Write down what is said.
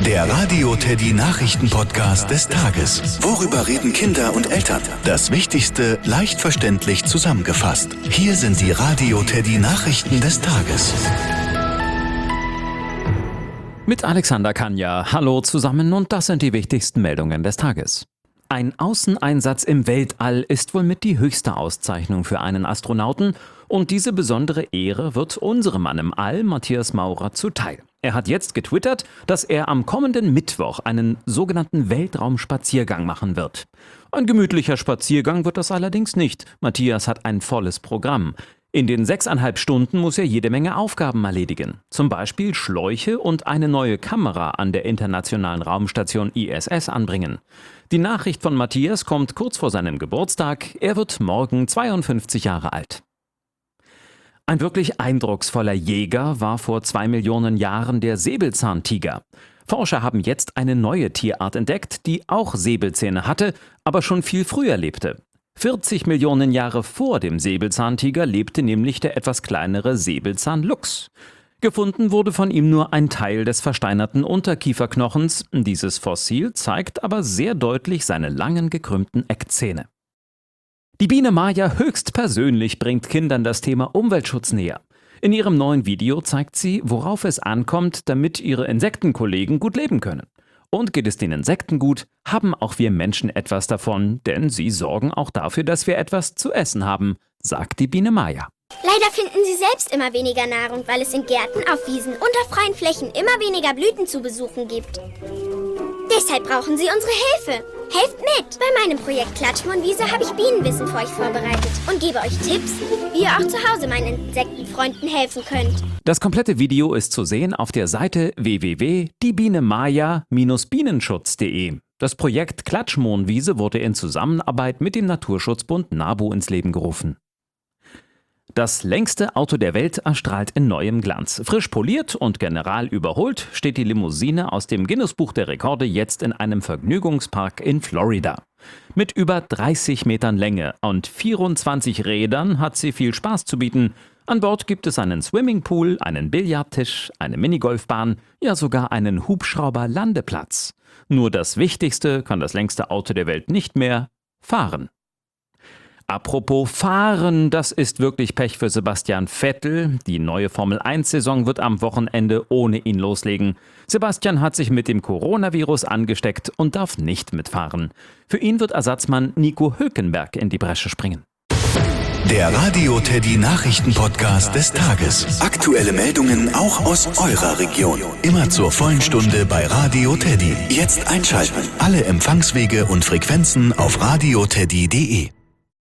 Der Radio Teddy Nachrichten-Podcast des Tages. Worüber reden Kinder und Eltern? Das Wichtigste leicht verständlich zusammengefasst. Hier sind die Radio Teddy Nachrichten des Tages. Mit Alexander Kanja. Hallo zusammen und das sind die wichtigsten Meldungen des Tages. Ein Außeneinsatz im Weltall ist wohl mit die höchste Auszeichnung für einen Astronauten und diese besondere Ehre wird unserem Mann im All, Matthias Maurer, zuteil. Er hat jetzt getwittert, dass er am kommenden Mittwoch einen sogenannten Weltraumspaziergang machen wird. Ein gemütlicher Spaziergang wird das allerdings nicht. Matthias hat ein volles Programm. In den 6,5 Stunden muss er jede Menge Aufgaben erledigen. Zum Beispiel Schläuche und eine neue Kamera an der internationalen Raumstation ISS anbringen. Die Nachricht von Matthias kommt kurz vor seinem Geburtstag. Er wird morgen 52 Jahre alt. Ein wirklich eindrucksvoller Jäger war vor 2 Millionen Jahren der Säbelzahntiger. Forscher haben jetzt eine neue Tierart entdeckt, die auch Säbelzähne hatte, aber schon viel früher lebte. 40 Millionen Jahre vor dem Säbelzahntiger lebte nämlich der etwas kleinere Säbelzahnluchs. Gefunden wurde von ihm nur ein Teil des versteinerten Unterkieferknochens. Dieses Fossil zeigt aber sehr deutlich seine langen gekrümmten Eckzähne. Die Biene Maya höchstpersönlich bringt Kindern das Thema Umweltschutz näher. In ihrem neuen Video zeigt sie, worauf es ankommt, damit ihre Insektenkollegen gut leben können. Und geht es den Insekten gut, haben auch wir Menschen etwas davon, denn sie sorgen auch dafür, dass wir etwas zu essen haben, sagt die Biene Maya. Leider finden sie selbst immer weniger Nahrung, weil es in Gärten, auf Wiesen und auf freien Flächen immer weniger Blüten zu besuchen gibt. Deshalb brauchen sie unsere Hilfe. Helft mit! Bei meinem Projekt Klatschmohnwiese habe ich Bienenwissen für euch vorbereitet und gebe euch Tipps, wie ihr auch zu Hause meinen Insektenfreunden helfen könnt. Das komplette Video ist zu sehen auf der Seite www.diebienemaya-bienenschutz.de. Das Projekt Klatschmohnwiese wurde in Zusammenarbeit mit dem Naturschutzbund NABU ins Leben gerufen. Das längste Auto der Welt erstrahlt in neuem Glanz. Frisch poliert und general überholt steht die Limousine aus dem Guinness-Buch der Rekorde jetzt in einem Vergnügungspark in Florida. Mit über 30 Metern Länge und 24 Rädern hat sie viel Spaß zu bieten. An Bord gibt es einen Swimmingpool, einen Billardtisch, eine Minigolfbahn, ja sogar einen Hubschrauber-Landeplatz. Nur das Wichtigste kann das längste Auto der Welt nicht mehr: fahren. Apropos Fahren, das ist wirklich Pech für Sebastian Vettel. Die neue Formel-1-Saison wird am Wochenende ohne ihn loslegen. Sebastian hat sich mit dem Coronavirus angesteckt und darf nicht mitfahren. Für ihn wird Ersatzmann Nico Hülkenberg in die Bresche springen. Der Radio Teddy Nachrichten-Podcast des Tages. Aktuelle Meldungen auch aus eurer Region. Immer zur vollen Stunde bei Radio Teddy. Jetzt einschalten. Alle Empfangswege und Frequenzen auf radioteddy.de.